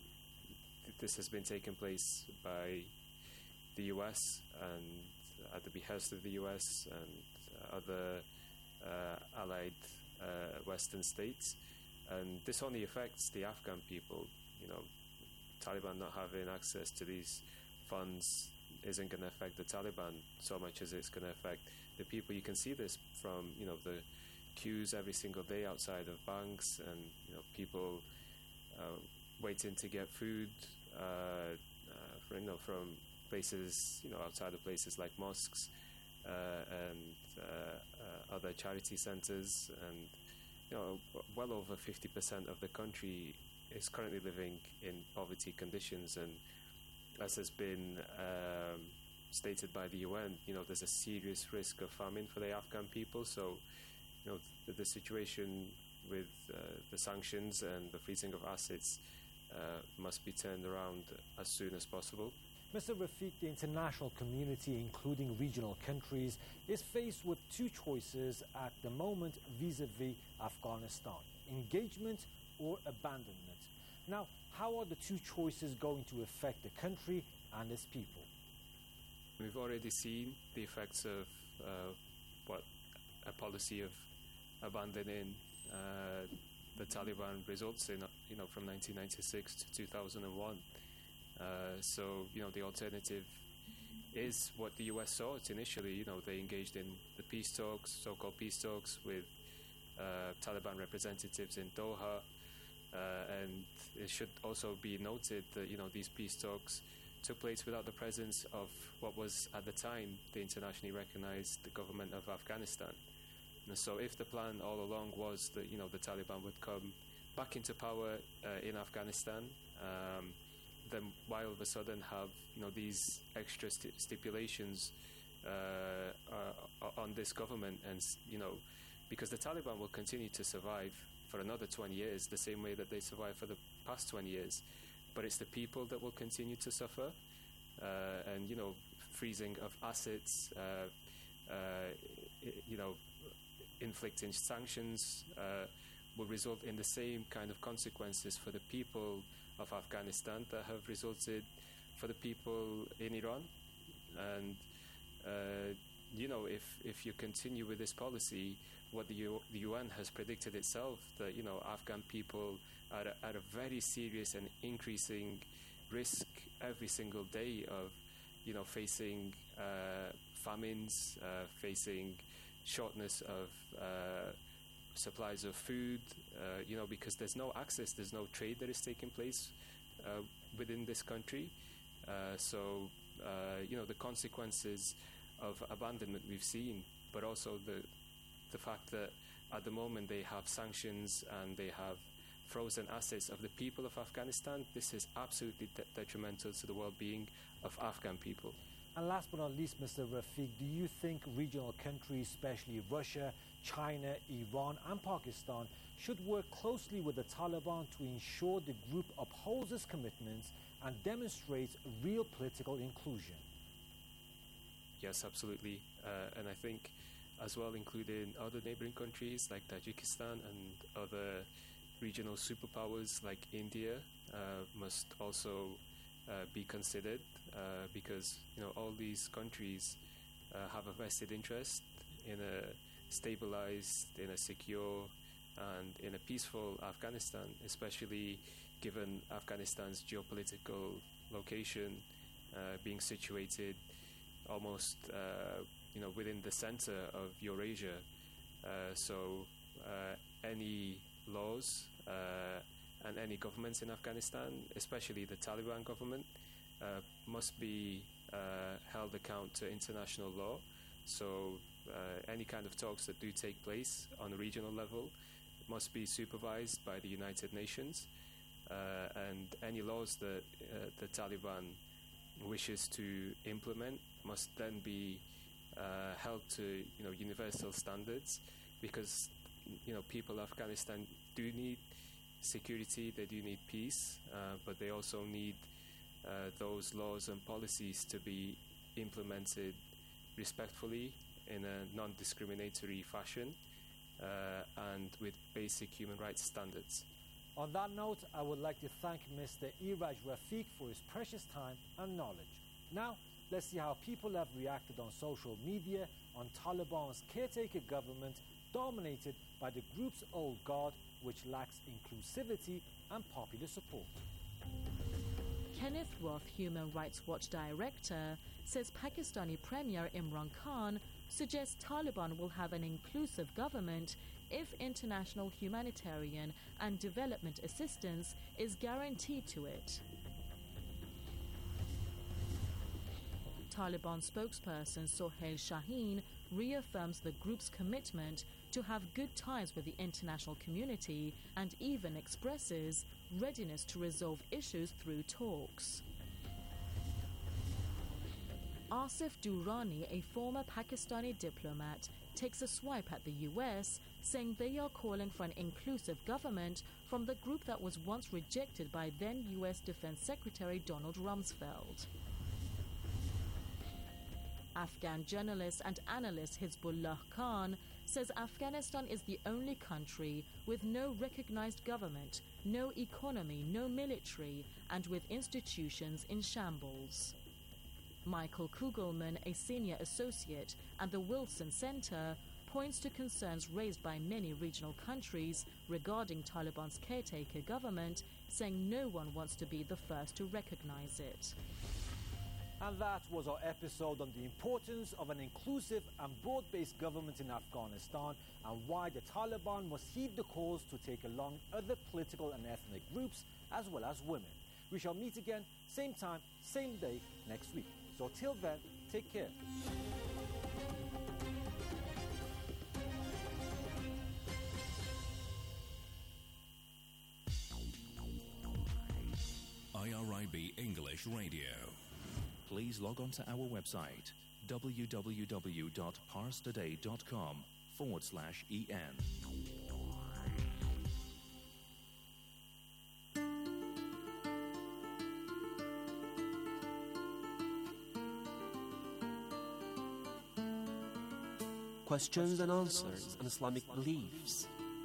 Q: th- this has been taking place by the U S and at the behest of the U S and uh, other uh, allied uh, Western states. And this only affects the Afghan people. You know, Taliban not having access to these funds isn't going to affect the Taliban so much as it's going to affect the people. You can see this from, you know, the queues every single day outside of banks, and, you know, people uh, waiting to get food, uh, uh, for, you know, from places, you know, outside of places like mosques uh, and uh, uh, other charity centres. And, you know, well over fifty percent of the country is currently living in poverty conditions, and as has been um, stated by the U N, you know, there's a serious risk of famine for the Afghan people. So, you know, the, the situation with uh, the sanctions and the freezing of assets uh, must be turned around as soon as possible.
N: Mister Rafiq, the international community, including regional countries, is faced with two choices at the moment vis-a-vis Afghanistan: engagement or abandonment. Now, how are the two choices going to affect the country and its people?
Q: We've already seen the effects of uh, what a policy of abandoning uh, the Taliban results in, you know, from nineteen ninety-six to two thousand one. Uh, so, you know, the alternative is what the U S sought initially. You know, they engaged in the peace talks, so-called peace talks, with uh, Taliban representatives in Doha. Uh, and it should also be noted that, you know, these peace talks took place without the presence of what was, at the time, the internationally recognized government of Afghanistan. And so if the plan all along was that, you know, the Taliban would come back into power uh, in Afghanistan, um, then why all of a sudden have, you know, these extra st- stipulations uh, uh, on this government? And, you know, because the Taliban will continue to survive for another twenty years, the same way that they survived for the past twenty years. But it's the people that will continue to suffer. Uh, and, you know, freezing of assets, uh, uh, you know, inflicting sanctions uh, will result in the same kind of consequences for the people of Afghanistan that have resulted for the people in Iran. And, uh, you know, if, if you continue with this policy, what the, U- the U N has predicted itself, that, you know, Afghan people are at a very serious and increasing risk every single day of, you know, facing uh, famines, uh, facing shortness of uh, supplies of food, uh, you know, because there's no access, there's no trade that is taking place uh, within this country. Uh, so, uh, you know, the consequences of abandonment we've seen, but also the the fact that at the moment they have sanctions and they have frozen assets of the people of Afghanistan, this is absolutely de- detrimental to the well-being of Afghan people.
N: And last but not least, Mister Rafiq, do you think regional countries, especially Russia, China, Iran and Pakistan, should work closely with the Taliban to ensure the group upholds its commitments and demonstrates real political inclusion?
Q: Yes, absolutely. Uh, and I think as well, including other neighboring countries like Tajikistan and other regional superpowers like India uh, must also uh, be considered uh, because, you know, all these countries uh, have a vested interest in a stabilized, in a secure and in a peaceful Afghanistan, especially given Afghanistan's geopolitical location, uh, being situated almost uh, you know, within the center of Eurasia. Uh, so uh, any laws uh, and any governments in Afghanistan, especially the Taliban government, uh, must be uh, held account to international law. So uh, any kind of talks that do take place on a regional level must be supervised by the United Nations, uh, and any laws that uh, the Taliban wishes to implement must then be uh, held to you know universal standards, because you know people of Afghanistan do need security, they do need peace, uh, but they also need uh, those laws and policies to be implemented respectfully in a non-discriminatory fashion uh, and with basic human rights standards.
N: On that note, I would like to thank Mister Iraj Rafiq for his precious time and knowledge. Now, let's see how people have reacted on social media on Taliban's caretaker government dominated by the group's old guard, which lacks inclusivity and popular support.
O: Kenneth Roth, Human Rights Watch director, says Pakistani Premier Imran Khan suggests Taliban will have an inclusive government if international humanitarian and development assistance is guaranteed to it. Taliban spokesperson Sohail Shaheen reaffirms the group's commitment to have good ties with the international community and even expresses readiness to resolve issues through talks. Asif Durrani, a former Pakistani diplomat, takes a swipe at the U S, saying they are calling for an inclusive government from the group that was once rejected by then U S Defense Secretary Donald Rumsfeld. Afghan journalist and analyst Hizbullah Khan says Afghanistan is the only country with no recognized government, no economy, no military, and with institutions in shambles. Michael Kugelman, a senior associate at the Wilson Center, points to concerns raised by many regional countries regarding Taliban's caretaker government, saying no one wants to be the first to recognize it.
N: And that was our episode on the importance of an inclusive and broad-based government in Afghanistan and why the Taliban must heed the calls to take along other political and ethnic groups as well as women. We shall meet again, same time, same day, next week. So till then, take care.
G: I R I B English Radio. Please log on to our website, w w w dot parstoday dot com forward slash en.
J: Questions and answers on Islamic beliefs.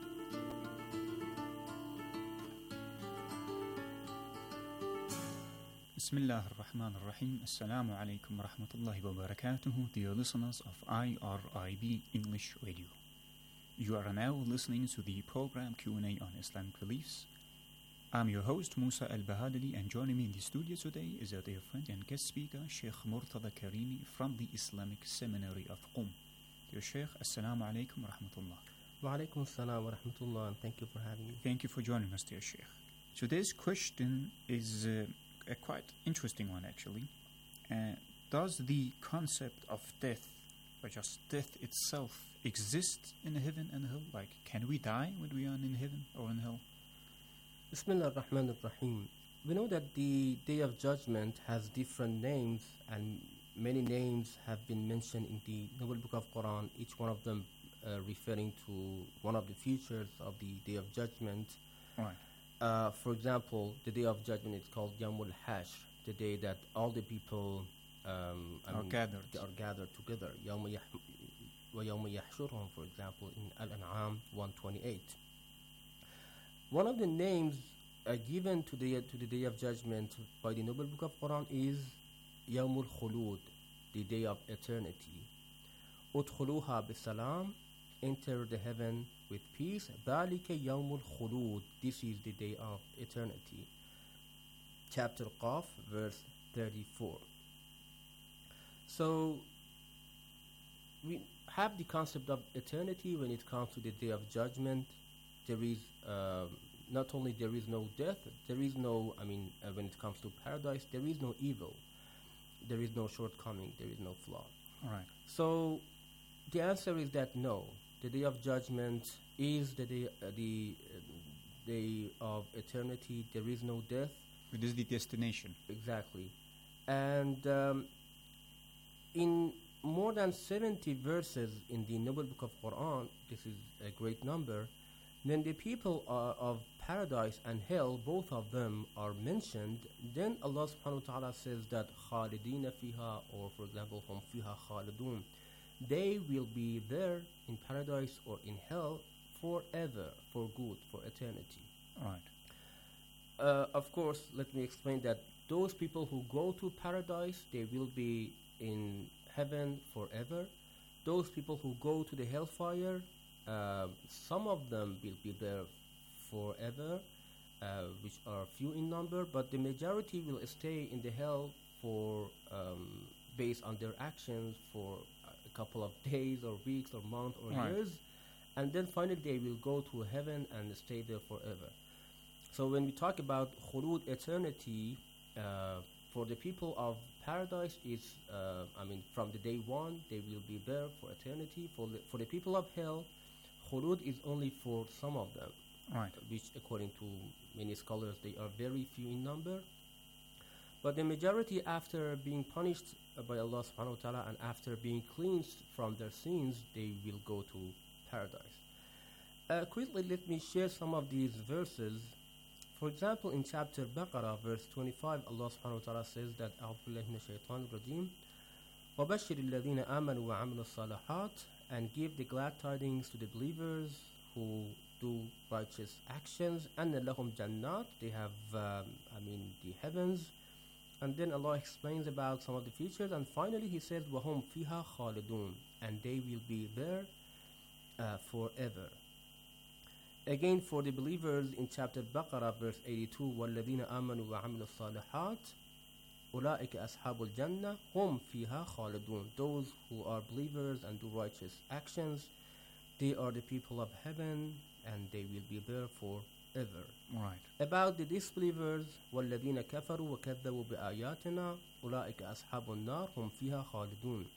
R: Bismillah ar-Rahman ar-Rahim. Assalamu alaikum wa rahmatullahi wa barakatuhu, dear listeners of I R I B English Radio. You are now listening to the program Q and A on Islamic beliefs. I'm your host, Musa Al-Bahadali, and joining me in the studio today is our dear friend and guest speaker, Sheikh Murtada Karimi from the Islamic Seminary of Qum. Dear Sheikh, Assalamu alaikum wa rahmatullah.
S: Wa alaikum assalam wa rahmatullah, and thank you for having me.
R: Thank you for joining us, dear Sheikh. Today's question is uh, a quite interesting one, actually. Uh, does the concept of death, or just death itself, exist in heaven and hell? Like, can we die when we are in heaven or in hell?
S: Bismillah ar-Rahman ar-Rahim. We know that the Day of Judgment has different names, and many names have been mentioned in the Noble Book of Quran, each one of them uh, referring to one of the features of the Day of Judgment.
R: Right.
S: Uh, for example, the Day of Judgment is called Yawmul Hashr, the day that all the people um, I
R: are
S: mean,
R: gathered.
S: are gathered together. Yawma yah- wa Yawma Yahshurhum, for example, in Al-An'am one twenty-eight. One of the names uh, given to the to the Day of Judgment by the Noble Book of Quran is Yawmul Khulud, the day of eternity. Udkhuluha bisalam, enter the heaven with peace. Dhalika Yawmul Khulud, this is the day of eternity. Chapter Qaf, verse thirty-four. So we have the concept of eternity when it comes to the Day of Judgment. There is uh, not only there is no death, there is no, I mean, uh, when it comes to paradise, there is no evil, there is no shortcoming, there is no flaw.
R: All right.
S: So the answer is that no, the day of judgment is the day, uh, the uh, day of eternity. There is no death.
R: It is the destination.
S: Exactly. And um, in more than seventy verses in the Noble Book of Quran, this is a great number, then the people uh, of paradise and hell, both of them are mentioned. Then Allah subhanahu wa ta'ala says that khalidina fiha, or for example, hum fiha khalidun, they will be there in paradise or in hell forever, for good, for eternity.
R: Right.
S: Uh, of course, let me explain that those people who go to paradise, they will be in heaven forever. Those people who go to the hellfire, uh, some of them will be there forever, uh, which are few in number, but the majority will stay in the hell for um, based on their actions for a couple of days or weeks or months or
R: right.
S: years, and then finally they will go to heaven and stay there forever. So when we talk about khulud, eternity, uh, for the people of paradise is, uh, I mean, from the day one, they will be there for eternity. For the, for the people of hell, khulud is only for some of them,
R: right.
S: which according to many scholars, they are very few in number. But the majority, after being punished by Allah subhanahu wa ta'ala and after being cleansed from their sins, they will go to paradise. Uh, quickly, let me share some of these verses. For example, in chapter Baqarah, verse twenty-five, Allah subhanahu wa ta'ala says that أعوذ بالله من الشيطان الرجيم وبشر الذين آمنوا وعملوا الصالحات, and give the glad tidings to the believers who do righteous actions. أن لهم جنات, they have, um, I mean, the heavens. And then Allah explains about some of the features, and finally He says وهم فيها خالدون, and they will be there uh, forever. Again, for the believers in chapter Baqarah, verse eighty-two, وَالَّذِينَ آمَنُوا وَعَمِلُوا الصَّالِحَاتِ أُولَٰئِكَ أَصْحَابُ الْجَنَّةِ هُمْ فِيهَا خَالِدُونَ. Those who are believers and do righteous actions, they are the people of heaven, and they will be there forever.
R: Right.
S: About the disbelievers, وَالَّذِينَ كَفَرُوا وَكَذَّبُوا بِآيَاتِنَا أُولَٰئِكَ أَصْحَابُ النَّارِ هُمْ فِيهَا خَالِدُونَ.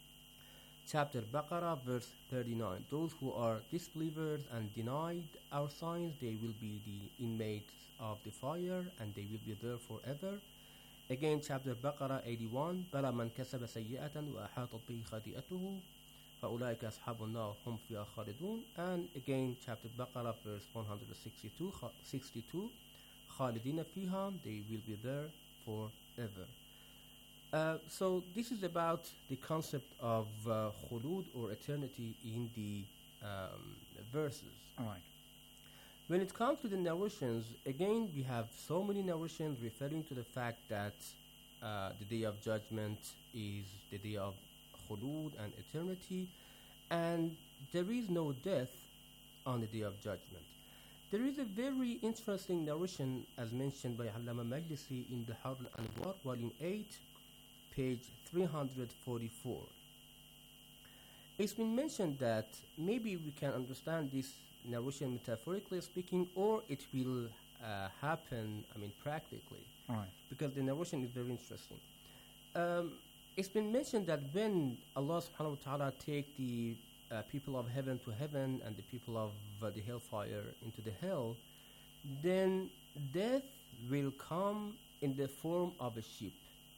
S: Chapter Baqarah, verse thirty-nine. Those who are disbelievers and denied our signs, they will be the inmates of the fire, and they will be there forever. Again, chapter Baqarah eighty-one. بَلَا مَنْ كَسَبَ سَيِّئَةً وَأَحَاطَتْ بِهِ خَطِيئَتُهُ فَأُولَٰئِكَ أَصْحَابُ النَّارِ هُمْ فِيهَا خَالِدُونَ. And again, chapter Baqarah, verse one hundred sixty-two. خَالِدِينَ فِيهَا, they will be there forever. Uh, so this is about the concept of uh, khulud, or eternity, in the um, verses.
R: All right.
S: When it comes to the narrations, again, we have so many narrations referring to the fact that uh, the day of judgment is the day of khulud and eternity, and there is no death on the day of judgment. There is a very interesting narration, as mentioned by Allama Majlisi in the Harb al-Anwar, volume eight, page three hundred forty-four. It's been mentioned that maybe we can understand this narration metaphorically speaking, or it will uh, happen, I mean, practically.
R: Right.
S: Because the narration is very interesting. Um, it's been mentioned that when Allah subhanahu wa ta'ala take the uh, people of heaven to heaven and the people of uh, the hellfire into the hell, then death will come in the form of a sheep.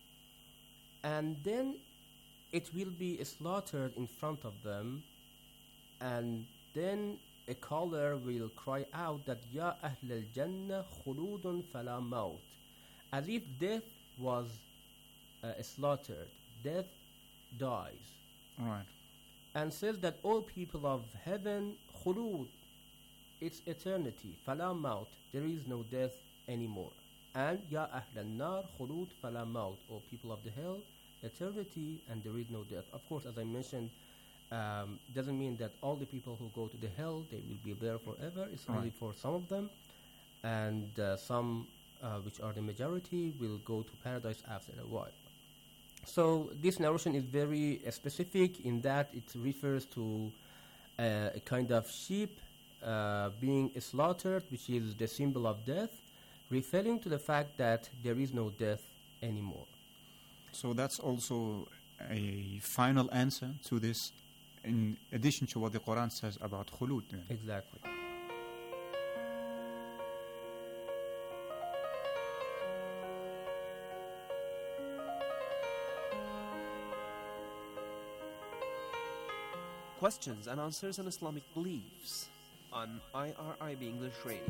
S: And then it will be slaughtered in front of them, and then a caller will cry out that Ya Ahl al-Jannah khuludun fala maut, as if death was uh, slaughtered, death dies.
R: Right.
S: And says that all people of heaven, khulud, it's eternity, fala maut, there is no death anymore. And Ya Ahl al-Nar khulud fala maut, or people of the hell, eternity, and there is no death. Of course, as I mentioned, um, doesn't mean that all the people who go to the hell, they will be there forever. It's
R: Right.
S: only for some of them, and uh, some, uh, which are the majority, will go to paradise after a while. So this narration is very uh, specific in that it refers to uh, a kind of sheep uh, being slaughtered, which is the symbol of death, referring to the fact that there is no death anymore.
R: So that's also a final answer to this, in addition to what the Quran says about khulud. Then.
S: Exactly.
J: Questions and answers on Islamic beliefs on I R I B English Radio.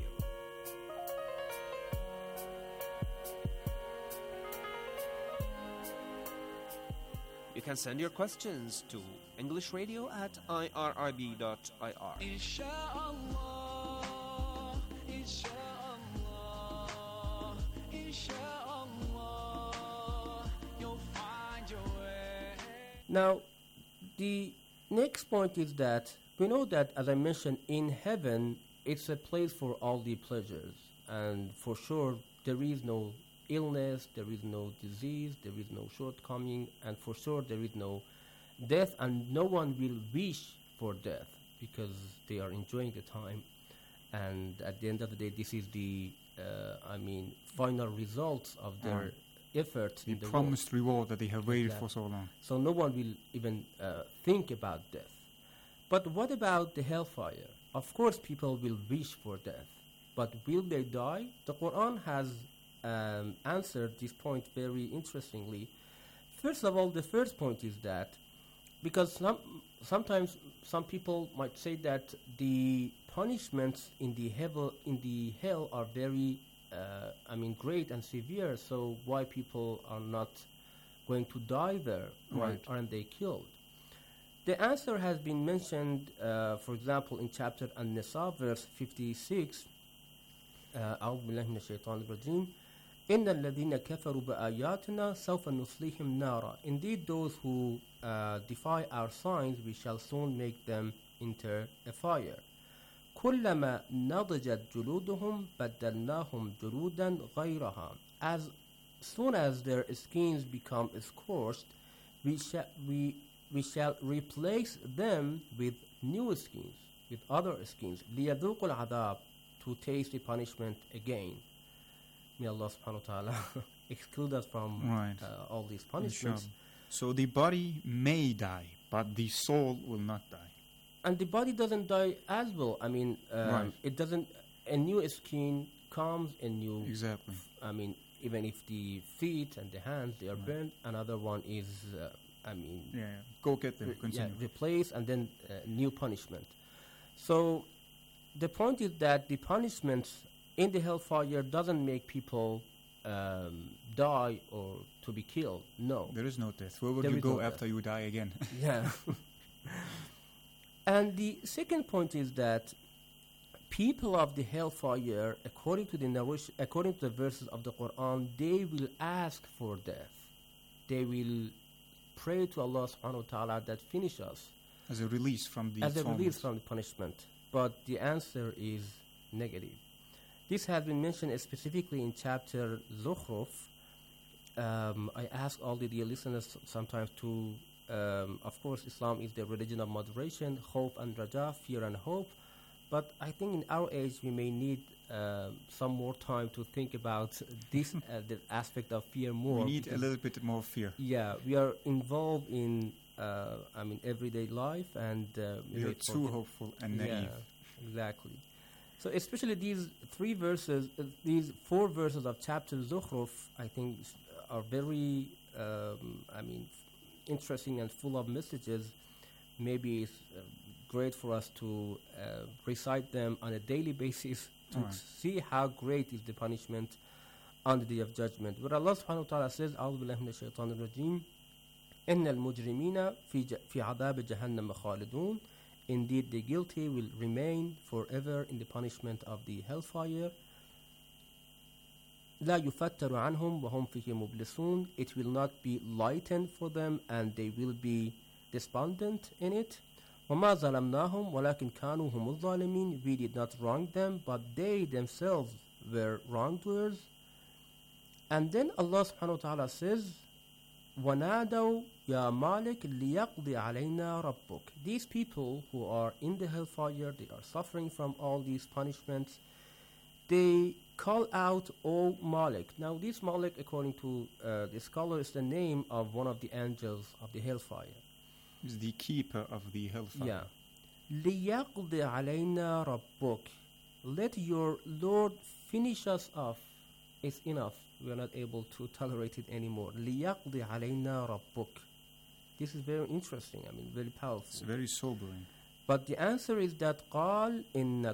J: You can send your questions to English Radio at I R I B dot I R.
L: Insha'Allah, Insha'Allah, Insha'Allah, you'll find your way.
S: Now, the next point is that we know that, as I mentioned, in heaven, it's a place for all the pleasures. And for sure, there is no illness, there is no disease, there is no shortcoming, and for sure, there is no death, and no one will wish for death because they are enjoying the time. And at the end of the day, this is the, uh, I mean, final results of their
R: Right.
S: efforts
R: The
S: in the
R: promised
S: world.
R: reward that they have waited
S: Exactly.
R: for so long.
S: So no one will even uh, think about death. But what about the hellfire? Of course, people will wish for death. But will they die? The Quran has um, answered this point very interestingly. First of all, the first point is that because some, sometimes some people might say that the punishments in the hell, in the hell are very, uh, I mean, great and severe. So why people are not going to die there? Why
R: Right.
S: aren't they killed? The answer has been mentioned, uh, for example, in chapter An-Nisa, verse fifty-six. أعوذ بالله من الشيطان الرجيم. إن الذين كفروا بآياتنا سوف نصليهم نارا. Indeed, those who uh, defy our signs, we shall soon make them enter a fire. كلما نضجت جلودهم بدلناهم جلودا غيرها. As soon as their skins become scorched, we shall we we shall replace them with new skins, with other skins. ليذوقوا العذاب, to taste the punishment again. May Allah subhanahu wa ta'ala exclude us from
R: Right.
S: uh, all these punishments.
R: Inshallah. So the body may die, but the soul will not die.
S: And the body doesn't die as well. I mean, um,
R: Right.
S: it doesn't. A new skin comes, a new.
R: Exactly.
S: I mean, even if the feet and the hands they are
R: Right.
S: burned, another one is. Uh, I mean.
R: Yeah, yeah. Go get them.
S: Re-
R: Continue.
S: Yeah, replace and then uh, new punishment. So, the point is that the punishments in the hellfire doesn't make people um, die or to be killed. No.
R: There is no death. Where would
S: There
R: you
S: is
R: go
S: no
R: after
S: death.
R: you die again?
S: Yeah. And the second point is that people of the hellfire, according to the narration, according to the verses of the Quran, they will ask for death. They will pray to Allah subhanahu wa ta'ala that finish us.
R: As a release from the
S: As a
R: torment.
S: release from the punishment. But the answer is negative. This has been mentioned specifically in chapter Zukhruf. Um, I ask all the dear listeners sometimes to, um, of course, Islam is the religion of moderation, hope and raja, fear and hope. But I think in our age we may need uh, some more time to think about this uh, the aspect of fear more.
R: We need a
S: because-
R: little bit more fear.
S: Yeah, we are involved in, uh, I mean, everyday life, and uh,
R: We are
S: may
R: too
S: forget-
R: hopeful and naive.
S: Yeah, exactly. So especially these three verses, uh, these four verses of chapter Zukhruf, I think s- are very, um, I mean, f- interesting and full of messages. Maybe it's uh, great for us to uh, recite them on a daily basis to
R: Right.
S: see how great is the punishment on the day of judgment. Where Allah subhanahu wa ta'ala says, أعوذ بالله من الشيطان الرجيم إن المجرمين في ج- في عذاب جهنم خالدون. Indeed, the guilty will remain forever in the punishment of the hellfire. لا يفتر عنهم وهم فيه مبلسون. It will not be lightened for them, and they will be despondent in it. وما ظلمناهم ولكن كانوا هم الظالمين. We did not wrong them, but they themselves were wrongdoers. And then Allah subhanahu wa ta'ala says, وَنَادَوْا يَا مَالِكْ لِيَقْضِ عَلَيْنَا رَبُّكْ. These people who are in the hellfire, they are suffering from all these punishments, they call out, O Malik. Now this Malik, according to uh, the scholar, is the name of one of the angels of the hellfire.
R: Is the keeper of the hellfire.
S: Yeah. لِيَقْضِ عَلَيْنَا رَبُّكْ. Let your Lord finish us off. It's enough. We are not able to tolerate it anymore. لِيَقْضِ عَلَيْنَا رَبُّكْ. This is very interesting. I mean, very powerful.
R: It's very sobering.
S: But the answer is that قال إن